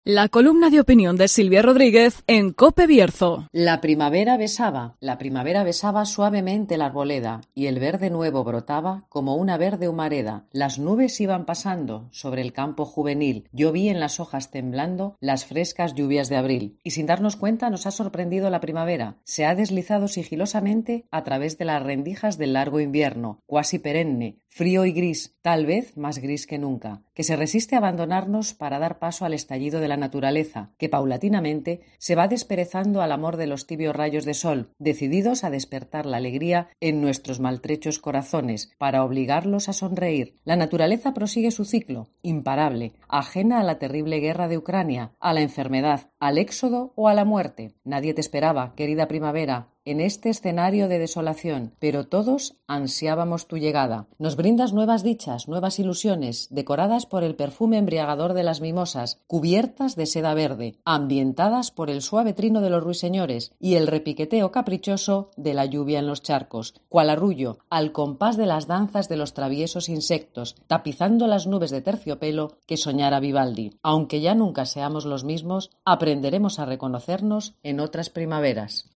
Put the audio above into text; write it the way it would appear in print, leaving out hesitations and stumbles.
La columna de opinión de Silvia Rodríguez en COPE Bierzo. La primavera besaba suavemente la arboleda, y el verde nuevo brotaba como una verde humareda. Las nubes iban pasando sobre el campo juvenil. Yo vi en las hojas temblando las frescas lluvias de abril. Y sin darnos cuenta nos ha sorprendido la primavera. Se ha deslizado sigilosamente a través de las rendijas del largo invierno, cuasi perenne, frío y gris, tal vez más gris que nunca, que se resiste a abandonarnos para dar paso al estallido de la naturaleza, que paulatinamente se va desperezando al amor de los tibios rayos de sol, decididos a despertar la alegría en nuestros maltrechos corazones, para obligarlos a sonreír. La naturaleza prosigue su ciclo, imparable, ajena a la terrible guerra de Ucrania, a la enfermedad, al éxodo o a la muerte. Nadie te esperaba, querida primavera, en este escenario de desolación, pero todos ansiábamos tu llegada. Nos brindas nuevas dichas, nuevas ilusiones, decoradas por el perfume embriagador de las mimosas, cubiertas de seda verde, ambientadas por el suave trino de los ruiseñores y el repiqueteo caprichoso de la lluvia en los charcos, cual arrullo, al compás de las danzas de los traviesos insectos, tapizando las nubes de terciopelo que soñara Vivaldi. Aunque ya nunca seamos los mismos, aprenderemos a reconocernos en otras primaveras.